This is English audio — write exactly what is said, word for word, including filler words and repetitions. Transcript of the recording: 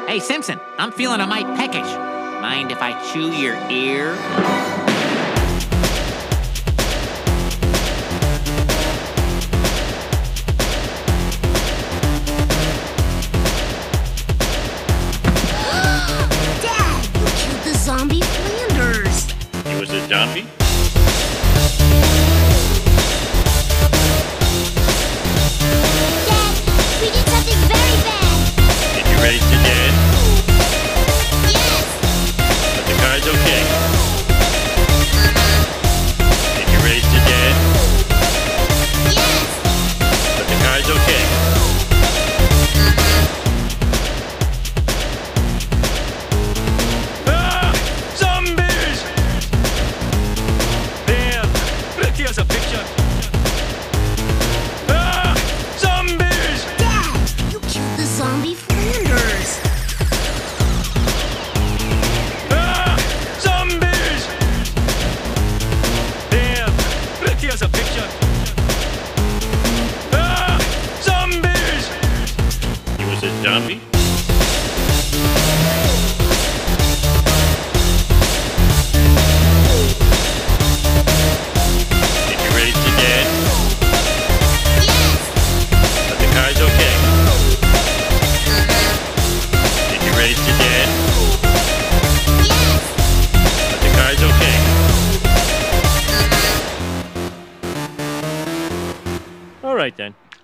Hey, Simpson, I'm feeling a mite peckish. Mind if I chew your ear? Dad, you killed the zombie Flanders. He was a zombie? Dad, we did something very bad. Did you raise the dead? Yes. But the car's okay. Did you raise the dead? Yes. But the car's okay. Ah! Zombies! Damn! Look, here's a picture. Ah! Zombies! Dad, you killed the zombie Flanders. Ah! Zombies! Damn! Look, here's a picture. Ah! Zombies! He was a zombie? Did you raise the dead? Yes. But the car's okay. Did you raise the dead? Yes. But the car's okay. All right then.